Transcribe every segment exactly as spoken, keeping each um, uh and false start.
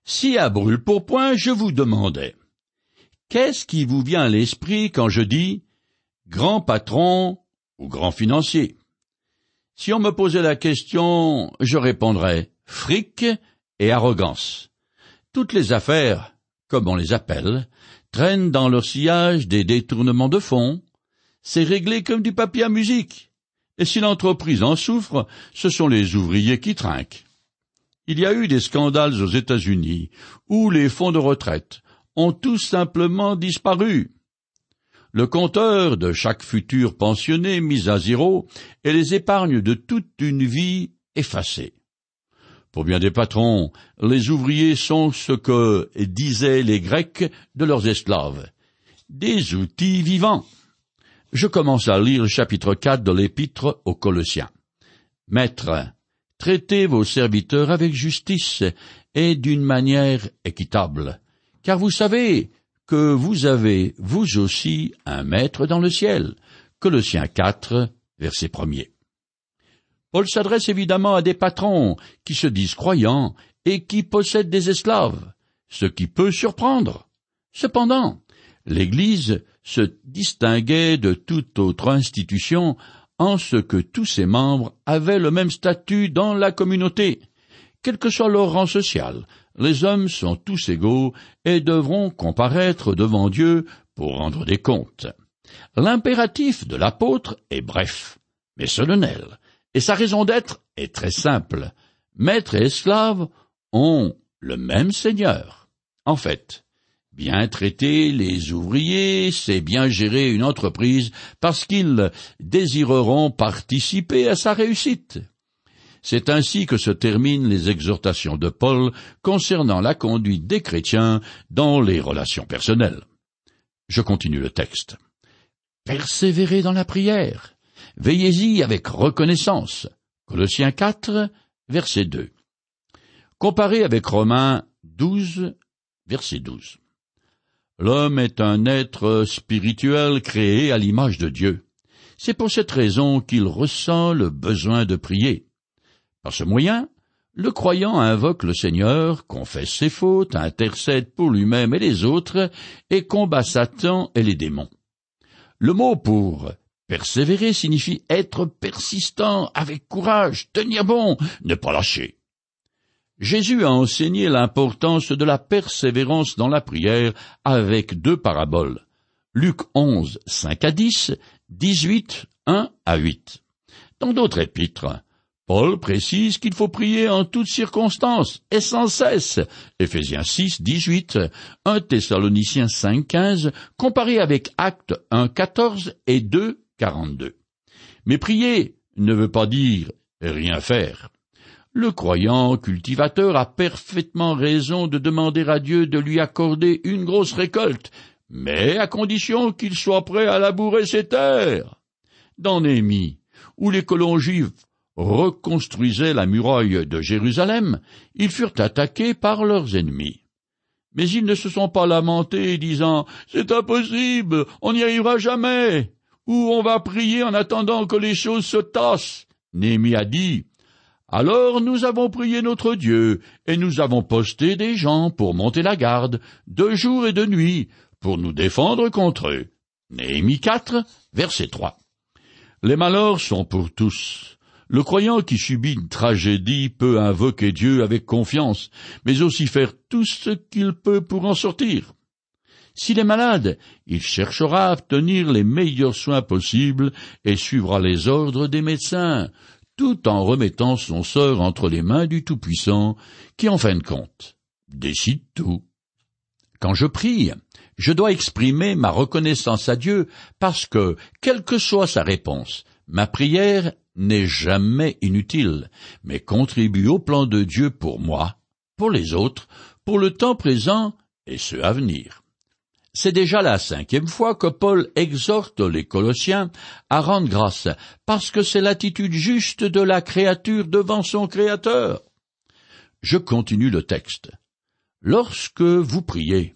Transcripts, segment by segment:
Si à brûle-pourpoint je vous demandais, qu'est-ce qui vous vient à l'esprit quand je dis grand patron ou grand financier? Si on me posait la question, je répondrais fric et arrogance. Toutes les affaires, comme on les appelle, traînent dans leur sillage des détournements de fonds. C'est réglé comme du papier à musique. Et si l'entreprise en souffre, ce sont les ouvriers qui trinquent. Il y a eu des scandales aux États-Unis où les fonds de retraite ont tout simplement disparu. Le compteur de chaque futur pensionné mis à zéro et les épargnes de toute une vie effacées. Pour bien des patrons, les ouvriers sont ce que disaient les Grecs de leurs esclaves, des outils vivants. Je commence à lire le chapitre quatre de l'Épître aux Colossiens. Maîtres, traitez vos serviteurs avec justice et d'une manière équitable, car vous savez que vous avez, vous aussi, un maître dans le ciel. Colossiens quatre, verset premier. Paul s'adresse évidemment à des patrons qui se disent croyants et qui possèdent des esclaves, ce qui peut surprendre. Cependant, l'Église se distinguait de toute autre institution en ce que tous ses membres avaient le même statut dans la communauté. Quel que soit leur rang social, les hommes sont tous égaux et devront comparaître devant Dieu pour rendre des comptes. L'impératif de l'apôtre est bref, mais solennel, et sa raison d'être est très simple. Maître et esclave ont le même Seigneur. En fait, bien traiter les ouvriers, c'est bien gérer une entreprise parce qu'ils désireront participer à sa réussite. C'est ainsi que se terminent les exhortations de Paul concernant la conduite des chrétiens dans les relations personnelles. Je continue le texte. Persévérez dans la prière. Veillez-y avec reconnaissance. Colossiens quatre, verset deux. Comparé avec Romains douze, verset douze. L'homme est un être spirituel créé à l'image de Dieu. C'est pour cette raison qu'il ressent le besoin de prier. Par ce moyen, le croyant invoque le Seigneur, confesse ses fautes, intercède pour lui-même et les autres, et combat Satan et les démons. Le mot pour persévérer signifie être persistant, avec courage, tenir bon, ne pas lâcher. Jésus a enseigné l'importance de la persévérance dans la prière avec deux paraboles. Luc onze, cinq à dix, dix-huit, un à huit. Dans d'autres épîtres, Paul précise qu'il faut prier en toutes circonstances et sans cesse. Éphésiens six, dix-huit, un Thessaloniciens cinq, quinze, comparé avec Actes un, quatorze et deux, quarante-deux. Mais prier ne veut pas dire rien faire. Le croyant cultivateur a parfaitement raison de demander à Dieu de lui accorder une grosse récolte, mais à condition qu'il soit prêt à labourer ses terres. Dans Néhémie, où les colons juifs reconstruisaient la muraille de Jérusalem, ils furent attaqués par leurs ennemis. Mais ils ne se sont pas lamentés, disant « C'est impossible, on n'y arrivera jamais !» ou « On va prier en attendant que les choses se tassent !» Néhémie a dit « Alors nous avons prié notre Dieu, et nous avons posté des gens pour monter la garde, de jour et de nuit, pour nous défendre contre eux. » Néhémie quatre, verset trois. Les malheurs sont pour tous. Le croyant qui subit une tragédie peut invoquer Dieu avec confiance, mais aussi faire tout ce qu'il peut pour en sortir. S'il est malade, il cherchera à obtenir les meilleurs soins possibles et suivra les ordres des médecins, tout en remettant son sort entre les mains du Tout-Puissant, qui, en fin de compte, décide tout. Quand je prie, je dois exprimer ma reconnaissance à Dieu parce que, quelle que soit sa réponse, ma prière n'est jamais inutile, mais contribue au plan de Dieu pour moi, pour les autres, pour le temps présent et ceux à venir. C'est déjà la cinquième fois que Paul exhorte les Colossiens à rendre grâce, parce que c'est l'attitude juste de la créature devant son Créateur. Je continue le texte. Lorsque vous priez,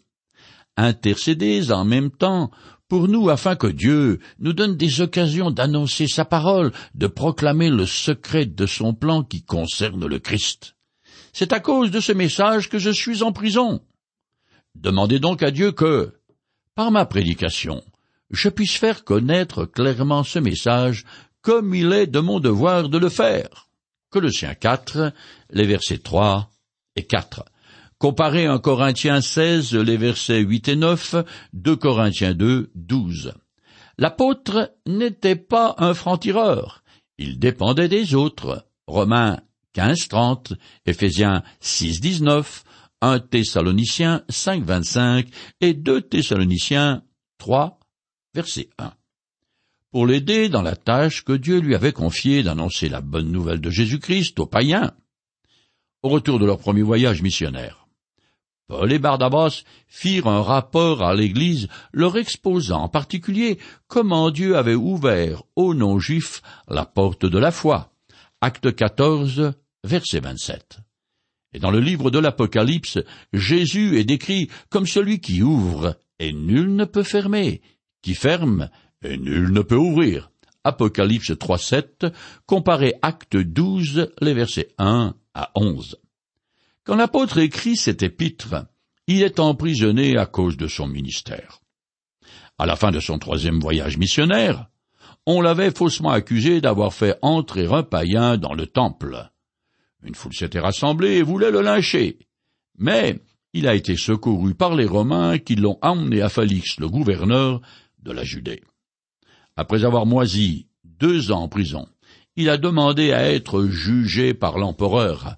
intercédez en même temps pour nous afin que Dieu nous donne des occasions d'annoncer sa parole, de proclamer le secret de son plan qui concerne le Christ. C'est à cause de ce message que je suis en prison. Demandez donc à Dieu que, par ma prédication, je puisse faire connaître clairement ce message comme il est de mon devoir de le faire. Colossiens quatre, les versets trois et quatre. Comparez un Corinthiens seize, les versets huit et neuf, deux Corinthiens deux, douze. L'apôtre n'était pas un franc-tireur, il dépendait des autres. Romains quinze, trente, Éphésiens six, dix-neuf, un Thessaloniciens cinq, vingt-cinq et deux Thessaloniciens trois, verset un. Pour l'aider dans la tâche que Dieu lui avait confiée d'annoncer la bonne nouvelle de Jésus-Christ aux païens. Au retour de leur premier voyage missionnaire, Paul et Barnabas firent un rapport à l'Église leur exposant en particulier comment Dieu avait ouvert aux non-juifs la porte de la foi. Acte quatorze, verset vingt-sept. Et dans le livre de l'Apocalypse, Jésus est décrit comme celui qui ouvre et nul ne peut fermer, qui ferme et nul ne peut ouvrir. Apocalypse trois, sept, comparez Acte douze, les versets un à onze. Quand l'apôtre écrit cet épître, il est emprisonné à cause de son ministère. À la fin de son troisième voyage missionnaire, on l'avait faussement accusé d'avoir fait entrer un païen dans le temple. Une foule s'était rassemblée et voulait le lyncher. Mais il a été secouru par les Romains qui l'ont emmené à Félix, le gouverneur de la Judée. Après avoir moisi deux ans en prison, il a demandé à être jugé par l'empereur.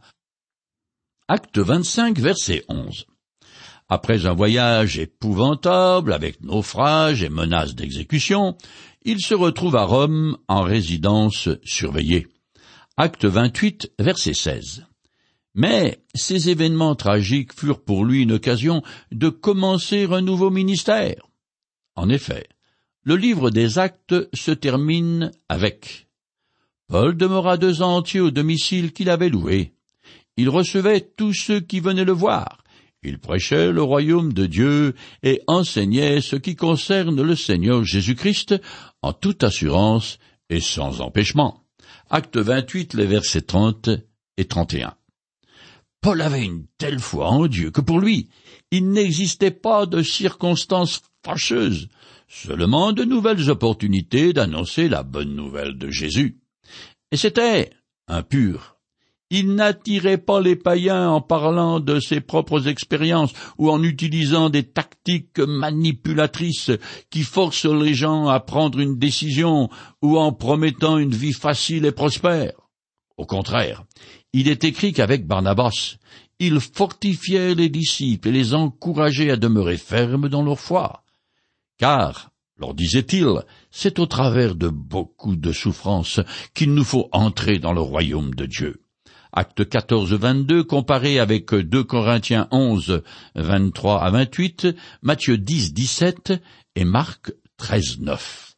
Acte vingt-cinq, verset onze. Après un voyage épouvantable, avec naufrage et menaces d'exécution, il se retrouve à Rome en résidence surveillée. Acte vingt-huit, verset seize. Mais ces événements tragiques furent pour lui une occasion de commencer un nouveau ministère. En effet, le livre des Actes se termine avec « Paul demeura deux ans entiers au domicile qu'il avait loué. Il recevait tous ceux qui venaient le voir. Il prêchait le royaume de Dieu et enseignait ce qui concerne le Seigneur Jésus-Christ en toute assurance et sans empêchement. » Acte vingt-huit, les versets trente et trente et un. Paul avait une telle foi en Dieu que pour lui, il n'existait pas de circonstances fâcheuses, seulement de nouvelles opportunités d'annoncer la bonne nouvelle de Jésus. Et c'était impur. Il n'attirait pas les païens en parlant de ses propres expériences ou en utilisant des tactiques manipulatrices qui forcent les gens à prendre une décision ou en promettant une vie facile et prospère. Au contraire, il est écrit qu'avec Barnabas, il fortifiait les disciples et les encourageait à demeurer fermes dans leur foi. Car, leur disait-il, c'est au travers de beaucoup de souffrances qu'il nous faut entrer dans le royaume de Dieu. Acte quatorze, vingt-deux, comparé avec deux Corinthiens onze, vingt-trois à vingt-huit, Matthieu dix, dix-sept et Marc treize, neuf.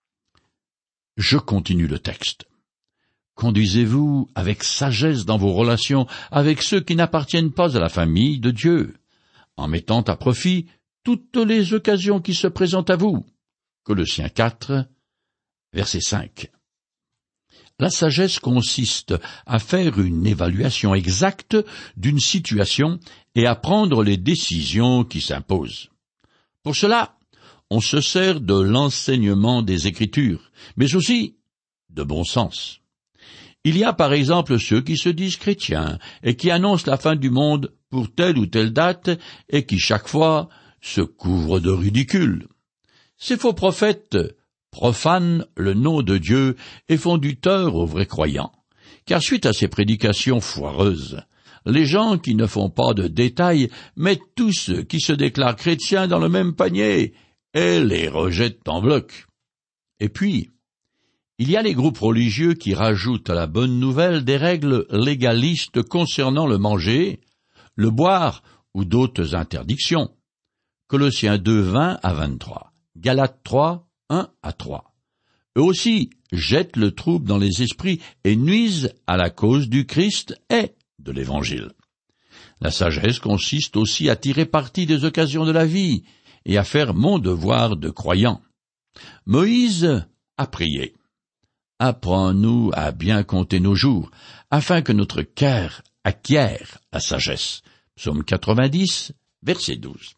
Je continue le texte. Conduisez-vous avec sagesse dans vos relations avec ceux qui n'appartiennent pas à la famille de Dieu, en mettant à profit toutes les occasions qui se présentent à vous. Colossiens quatre, verset cinq. La sagesse consiste à faire une évaluation exacte d'une situation et à prendre les décisions qui s'imposent. Pour cela, on se sert de l'enseignement des Écritures, mais aussi de bon sens. Il y a par exemple ceux qui se disent chrétiens et qui annoncent la fin du monde pour telle ou telle date et qui chaque fois se couvrent de ridicule. Ces faux prophètes profanent le nom de Dieu et font du tort aux vrais croyants, car suite à ces prédications foireuses, les gens qui ne font pas de détails mettent tous ceux qui se déclarent chrétiens dans le même panier et les rejettent en bloc. Et puis, il y a les groupes religieux qui rajoutent à la bonne nouvelle des règles légalistes concernant le manger, le boire ou d'autres interdictions. Colossiens deux, vingt à vingt-trois, Galates trois, un à trois. Eux aussi jettent le trouble dans les esprits et nuisent à la cause du Christ et de l'Évangile. La sagesse consiste aussi à tirer parti des occasions de la vie et à faire mon devoir de croyant. Moïse a prié. Apprends-nous à bien compter nos jours, afin que notre cœur acquiert la sagesse. Psaume quatre-vingt-dix, verset douze.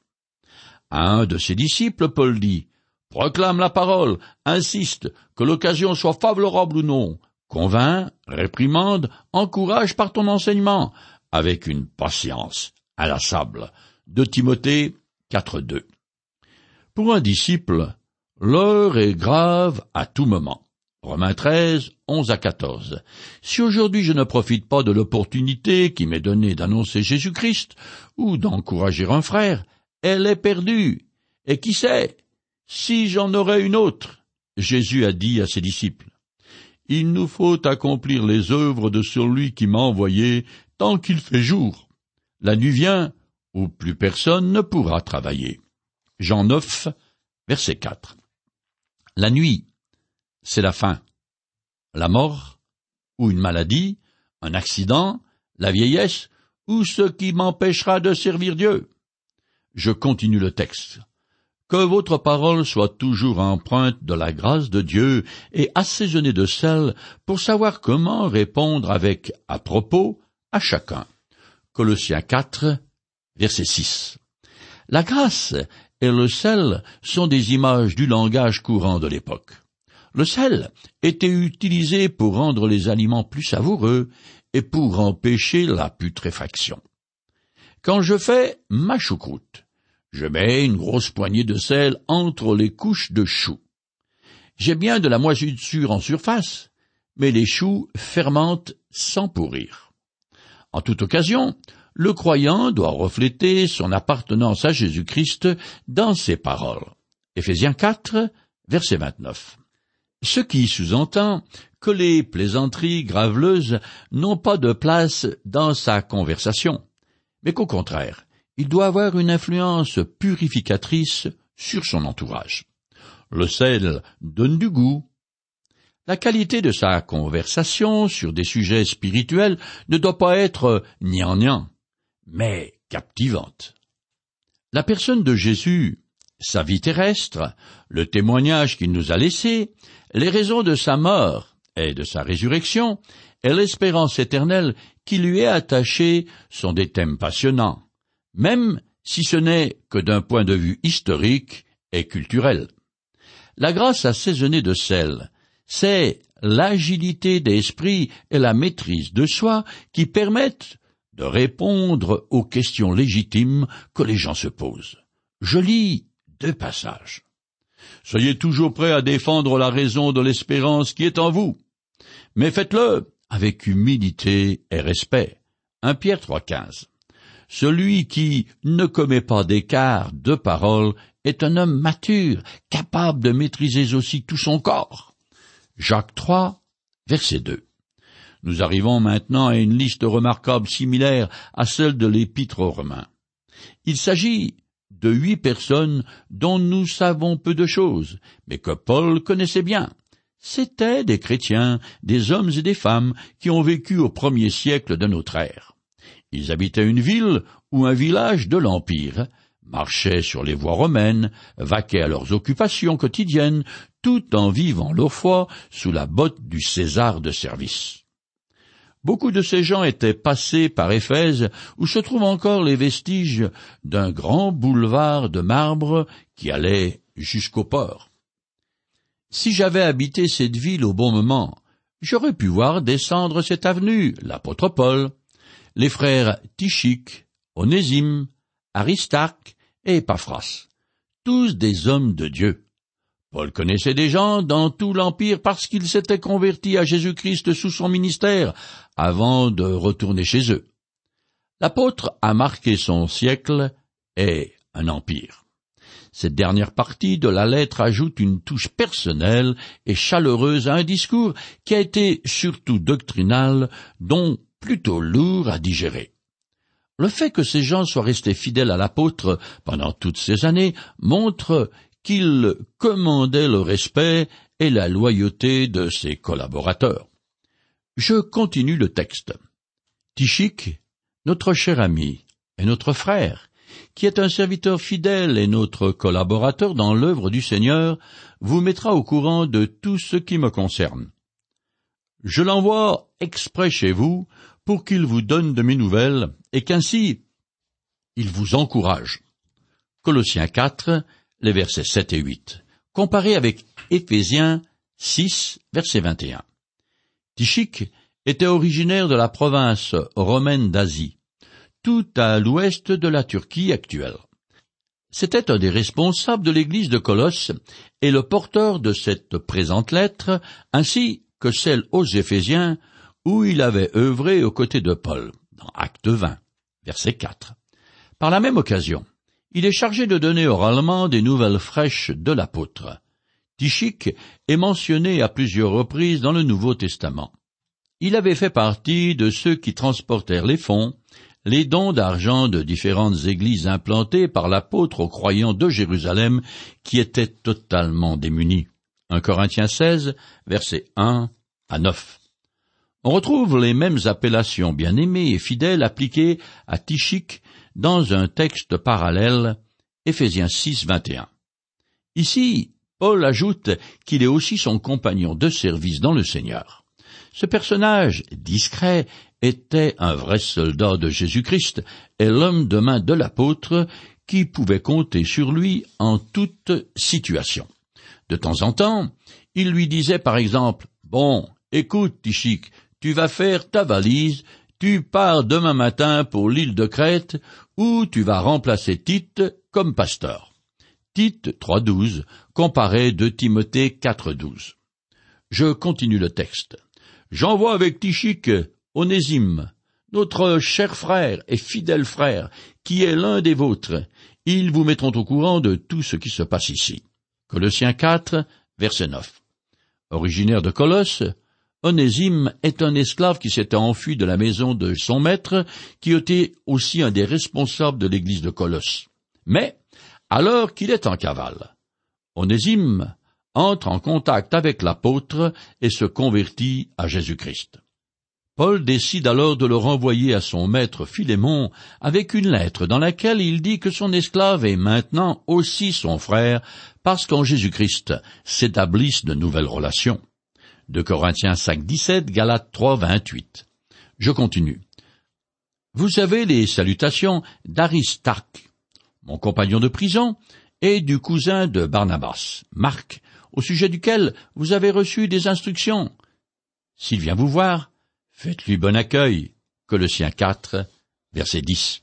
À un de ses disciples, Paul dit « Proclame la parole, insiste, que l'occasion soit favorable ou non, convainc, réprimande, encourage par ton enseignement, avec une patience inlassable. » de Timothée quatre, deux. Pour un disciple, l'heure est grave à tout moment. Romains treize, onze à quatorze. Si aujourd'hui je ne profite pas de l'opportunité qui m'est donnée d'annoncer Jésus-Christ ou d'encourager un frère, elle est perdue. Et qui sait, si j'en aurais une autre, Jésus a dit à ses disciples. Il nous faut accomplir les œuvres de celui qui m'a envoyé tant qu'il fait jour. La nuit vient où plus personne ne pourra travailler. Jean neuf, verset quatre. La nuit, c'est la faim, la mort, ou une maladie, un accident, la vieillesse, ou ce qui m'empêchera de servir Dieu. Je continue le texte. Que votre parole soit toujours empreinte de la grâce de Dieu et assaisonnée de sel pour savoir comment répondre avec à propos à chacun. Colossiens quatre, verset six. La grâce et le sel sont des images du langage courant de l'époque. Le sel était utilisé pour rendre les aliments plus savoureux et pour empêcher la putréfaction. Quand je fais ma choucroute, je mets une grosse poignée de sel entre les couches de choux. J'ai bien de la moisissure en surface, mais les choux fermentent sans pourrir. En toute occasion, le croyant doit refléter son appartenance à Jésus-Christ dans ses paroles. Éphésiens quatre, verset vingt-neuf. Ce qui sous-entend que les plaisanteries graveleuses n'ont pas de place dans sa conversation, mais qu'au contraire, il doit avoir une influence purificatrice sur son entourage. Le sel donne du goût. La qualité de sa conversation sur des sujets spirituels ne doit pas être gnangnan, mais captivante. La personne de Jésus, sa vie terrestre, le témoignage qu'il nous a laissé, les raisons de sa mort et de sa résurrection, et l'espérance éternelle qui lui est attachée sont des thèmes passionnants, même si ce n'est que d'un point de vue historique et culturel. La grâce assaisonnée de sel, c'est l'agilité d'esprit et la maîtrise de soi qui permettent de répondre aux questions légitimes que les gens se posent. Je lis deux passages. Soyez toujours prêts à défendre la raison de l'espérance qui est en vous, mais faites-le avec humilité et respect. Premier Pierre trois, quinze. Celui qui ne commet pas d'écart de parole est un homme mature, capable de maîtriser aussi tout son corps. Jacques trois, verset deux. Nous arrivons maintenant à une liste remarquable similaire à celle de l'Épître aux Romains. Il s'agit de huit personnes dont nous savons peu de choses, mais que Paul connaissait bien. C'étaient des chrétiens, des hommes et des femmes qui ont vécu au premier siècle de notre ère. Ils habitaient une ville ou un village de l'Empire, marchaient sur les voies romaines, vaquaient à leurs occupations quotidiennes, tout en vivant leur foi sous la botte du César de service. Beaucoup de ces gens étaient passés par Éphèse, où se trouvent encore les vestiges d'un grand boulevard de marbre qui allait jusqu'au port. Si j'avais habité cette ville au bon moment, j'aurais pu voir descendre cette avenue l'apôtre Paul, les frères Tychique, Onésime, Aristarque et Épaphras, tous des hommes de Dieu. Paul connaissait des gens dans tout l'Empire parce qu'ils s'étaient convertis à Jésus-Christ sous son ministère avant de retourner chez eux. L'apôtre a marqué son siècle et un empire. Cette dernière partie de la lettre ajoute une touche personnelle et chaleureuse à un discours qui a été surtout doctrinal, dont plutôt lourd à digérer. Le fait que ces gens soient restés fidèles à l'apôtre pendant toutes ces années montre qu'il commandait le respect et la loyauté de ses collaborateurs. Je continue le texte. Tychique, notre cher ami et notre frère, qui est un serviteur fidèle et notre collaborateur dans l'œuvre du Seigneur, vous mettra au courant de tout ce qui me concerne. Je l'envoie exprès chez vous pour qu'il vous donne de mes nouvelles et qu'ainsi il vous encourage. Colossiens quatre, les versets sept et huit. Comparé avec Éphésiens six, verset vingt et un. Tychik était originaire de la province romaine d'Asie, tout à l'ouest de la Turquie actuelle. C'était un des responsables de l'église de Colosse et le porteur de cette présente lettre, ainsi que celle aux Éphésiens, où il avait œuvré aux côtés de Paul, dans Acte vingt, verset quatre. Par la même occasion, il est chargé de donner oralement des nouvelles fraîches de l'apôtre. Tychik est mentionné à plusieurs reprises dans le Nouveau Testament. Il avait fait partie de ceux qui transportèrent les fonds, les dons d'argent de différentes églises implantées par l'apôtre aux croyants de Jérusalem qui étaient totalement démunis. un Corinthiens seize, versets un à neuf. On retrouve les mêmes appellations bien-aimées et fidèles appliquées à Tychik dans un texte parallèle, Éphésiens six, vingt et un. Ici, Paul ajoute qu'il est aussi son compagnon de service dans le Seigneur. Ce personnage discret était un vrai soldat de Jésus-Christ et l'homme de main de l'apôtre qui pouvait compter sur lui en toute situation. De temps en temps, il lui disait par exemple « Bon, écoute, Tychik, tu vas faire ta valise, tu pars demain matin pour l'île de Crète, où tu vas remplacer Tite comme pasteur. » Tite trois douze, comparé de Timothée quatre douze. Je continue le texte. J'envoie avec Tychik Onésime, notre cher frère et fidèle frère, qui est l'un des vôtres. Ils vous mettront au courant de tout ce qui se passe ici. Colossiens quatre, verset neuf. Originaire de Colosse, Onésime est un esclave qui s'était enfui de la maison de son maître, qui était aussi un des responsables de l'église de Colosse. Mais, alors qu'il est en cavale, Onésime entre en contact avec l'apôtre et se convertit à Jésus-Christ. Paul décide alors de le renvoyer à son maître Philémon avec une lettre dans laquelle il dit que son esclave est maintenant aussi son frère parce qu'en Jésus-Christ s'établissent de nouvelles relations. deux Corinthiens cinq, dix-sept, Galates trois, vingt-huit. Je continue. Vous avez les salutations d'Aristarque, mon compagnon de prison, et du cousin de Barnabas, Marc, au sujet duquel vous avez reçu des instructions. S'il vient vous voir, faites-lui bon accueil. Colossiens quatre, verset dix.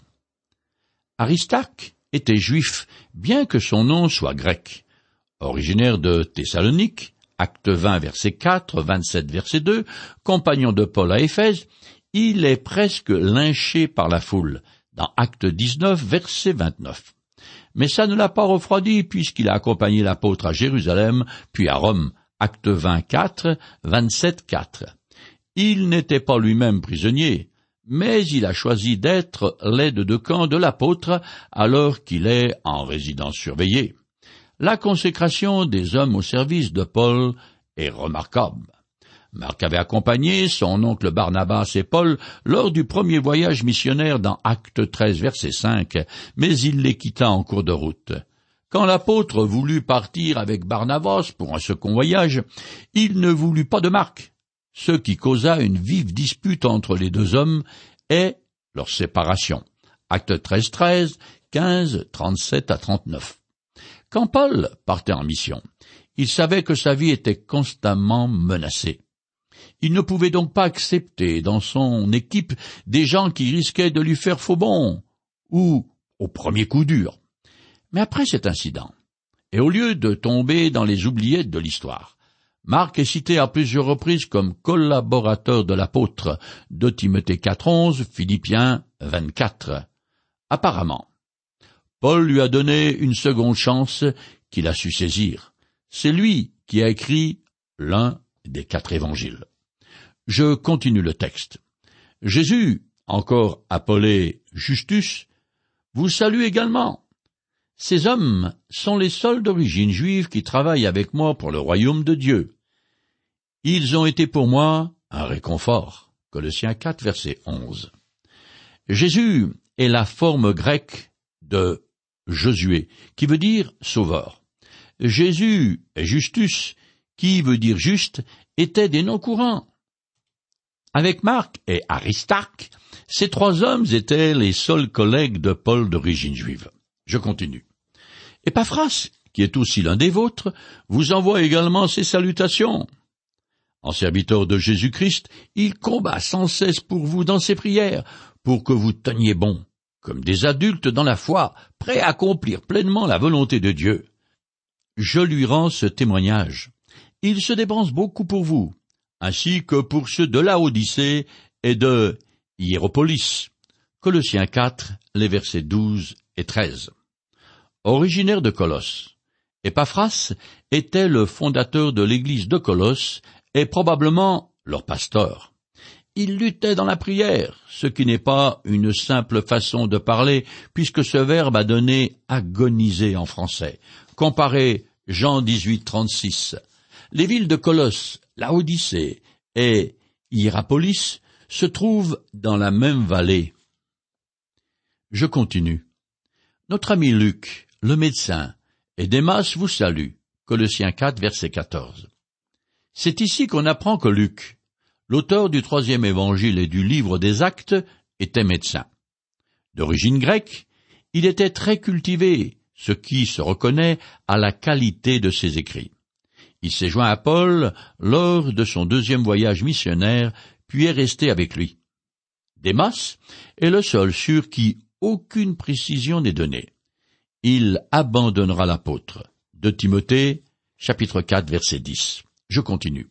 Aristarque était juif, bien que son nom soit grec. Originaire de Thessalonique, Acte vingt, verset quatre, vingt-sept, verset deux, compagnon de Paul à Éphèse, il est presque lynché par la foule, dans Acte dix-neuf, verset vingt-neuf. Mais ça ne l'a pas refroidi, puisqu'il a accompagné l'apôtre à Jérusalem, puis à Rome, Acte vingt-quatre, vingt-sept, quatre. Il n'était pas lui-même prisonnier, mais il a choisi d'être l'aide de camp de l'apôtre alors qu'il est en résidence surveillée. La consécration des hommes au service de Paul est remarquable. Marc avait accompagné son oncle Barnabas et Paul lors du premier voyage missionnaire dans Acte treize, verset cinq, mais il les quitta en cours de route. Quand l'apôtre voulut partir avec Barnabas pour un second voyage, il ne voulut pas de Marc, ce qui causa une vive dispute entre les deux hommes et leur séparation. Acte treize, treize, quinze, trente-sept à trente-neuf. Quand Paul partait en mission, il savait que sa vie était constamment menacée. Il ne pouvait donc pas accepter dans son équipe des gens qui risquaient de lui faire faux bond, ou au premier coup dur. Mais après cet incident, et au lieu de tomber dans les oubliettes de l'histoire, Marc est cité à plusieurs reprises comme collaborateur de l'apôtre, de Timothée quatre, onze, Philippiens vingt-quatre. Apparemment, Paul lui a donné une seconde chance qu'il a su saisir. C'est lui qui a écrit l'un des quatre évangiles. Je continue le texte. Jésus, encore appelé Justus, vous salue également. Ces hommes sont les seuls d'origine juive qui travaillent avec moi pour le royaume de Dieu. Ils ont été pour moi un réconfort. Colossiens quatre, verset onze. Jésus est la forme grecque de Josué, qui veut dire sauveur. Jésus et Justus, qui veut dire juste, étaient des noms courants. Avec Marc et Aristarque, ces trois hommes étaient les seuls collègues de Paul d'origine juive. Je continue. Épaphras, qui est aussi l'un des vôtres, vous envoie également ses salutations. En serviteur de Jésus-Christ, il combat sans cesse pour vous dans ses prières, pour que vous teniez bon, comme des adultes dans la foi, prêts à accomplir pleinement la volonté de Dieu. Je lui rends ce témoignage. Il se dépense beaucoup pour vous, ainsi que pour ceux de Laodicée et de Hiéropolis. Colossiens quatre, les versets douze et treize. Originaire de Colosse, Épaphras était le fondateur de l'église de Colosse et probablement leur pasteur. Il luttait dans la prière, ce qui n'est pas une simple façon de parler, puisque ce verbe a donné agoniser en français. Comparez Jean dix-huit, trente-six. Les villes de Colosse, Laodicée et Hiérapolis se trouvent dans la même vallée. Je continue. Notre ami Luc, le médecin, et Démas vous salue. Colossiens quatre, verset quatorze. C'est ici qu'on apprend que Luc, l'auteur du troisième évangile et du livre des Actes, était médecin. D'origine grecque, il était très cultivé, ce qui se reconnaît à la qualité de ses écrits. Il s'est joint à Paul lors de son deuxième voyage missionnaire, puis est resté avec lui. Démas est le seul sur qui aucune précision n'est donnée. Il abandonnera l'apôtre. De Timothée, chapitre quatre, verset dix. Je continue.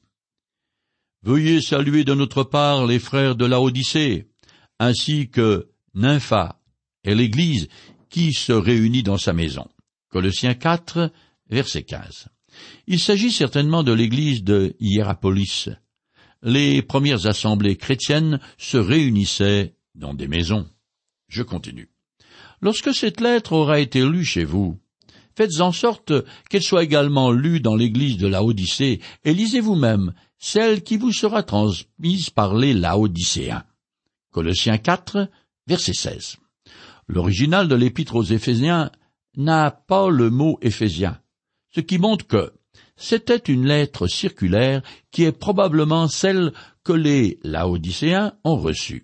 Veuillez saluer de notre part les frères de Laodicée, ainsi que Nympha et l'Église qui se réunit dans sa maison. Colossiens quatre, verset quinze. Il s'agit certainement de l'Église de Hiérapolis. Les premières assemblées chrétiennes se réunissaient dans des maisons. Je continue. Lorsque cette lettre aura été lue chez vous, faites en sorte qu'elle soit également lue dans l'église de Laodicée, et lisez vous-même celle qui vous sera transmise par les Laodicéens. Colossiens quatre, verset seize. L'original de l'épître aux Éphésiens n'a pas le mot éphésien, ce qui montre que c'était une lettre circulaire qui est probablement celle que les Laodicéens ont reçue.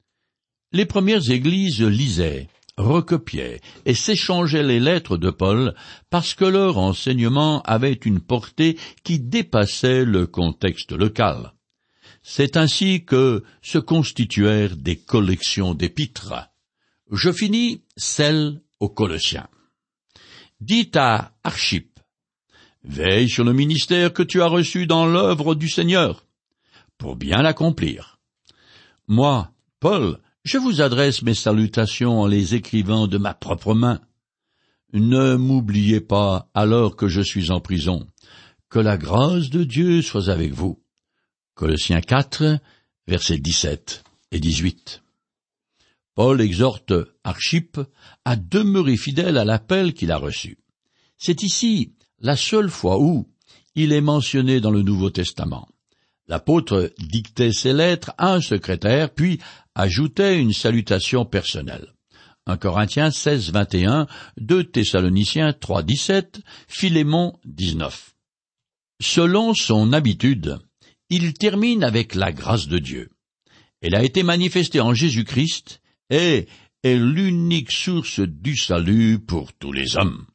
Les premières églises lisaient, recopiaient et s'échangeaient les lettres de Paul parce que leur enseignement avait une portée qui dépassait le contexte local. C'est ainsi que se constituèrent des collections d'épîtres. Je finis celle aux Colossiens. Dites à Archippe, veille sur le ministère que tu as reçu dans l'œuvre du Seigneur, pour bien l'accomplir. Moi, Paul, je vous adresse mes salutations en les écrivant de ma propre main. Ne m'oubliez pas, alors que je suis en prison, que la grâce de Dieu soit avec vous. Colossiens quatre, versets dix-sept et dix-huit. Paul exhorte Archippe à demeurer fidèle à l'appel qu'il a reçu. C'est ici la seule fois où il est mentionné dans le Nouveau Testament. L'apôtre dictait ses lettres à un secrétaire, puis ajoutait une salutation personnelle. un Corinthiens seize, vingt et un, deux Thessaloniciens trois, dix-sept, Philémon dix-neuf. Selon son habitude, il termine avec la grâce de Dieu. Elle a été manifestée en Jésus-Christ et est l'unique source du salut pour tous les hommes.